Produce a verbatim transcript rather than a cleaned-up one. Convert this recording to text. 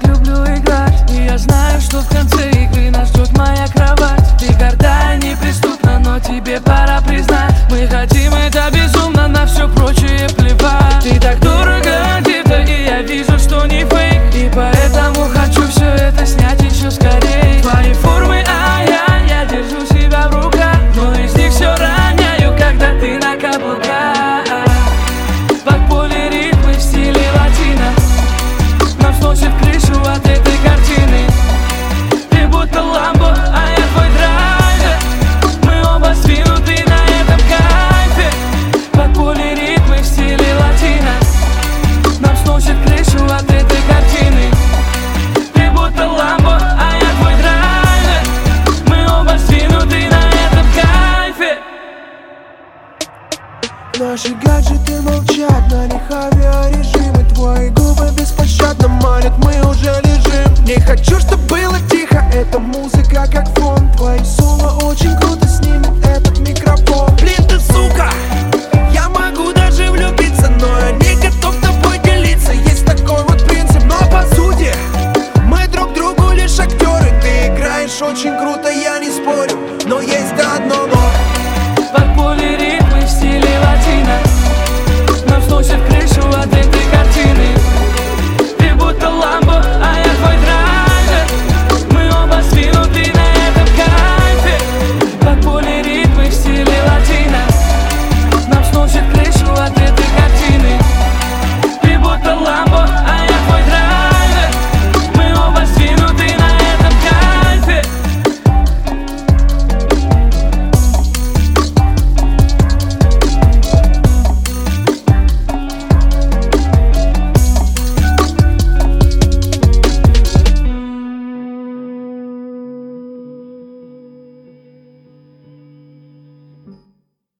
люблю играть, и я знаю, что в конце игры нас ждет моя кровать. Ты горда и неприступна, но тебе пора признать, мы хотим это безумно, на все прочее плевать. Ты так дорого одета, и я вижу, что не фейк, и поэтому хочу все это снять еще скорее. Твои формы, а я, я держу себя в руках, но из них все роняю, когда ты на каблуках. Под поле ритмы в стиле латино нам сносит крышу от этой картины. Ты будто ламбо, а я твой драйвер, мы оба свинуты на этом кайфе. Под поле ритмы в стиле латино нам сносит крышу от этой картины. Ты будто ламбо, а я твой драйвер, мы оба свинуты на этом кайфе. Наши гаджеты молчат, на них авиарежим, и твои губы беспощадно манят, мы уже лежим. Не хочу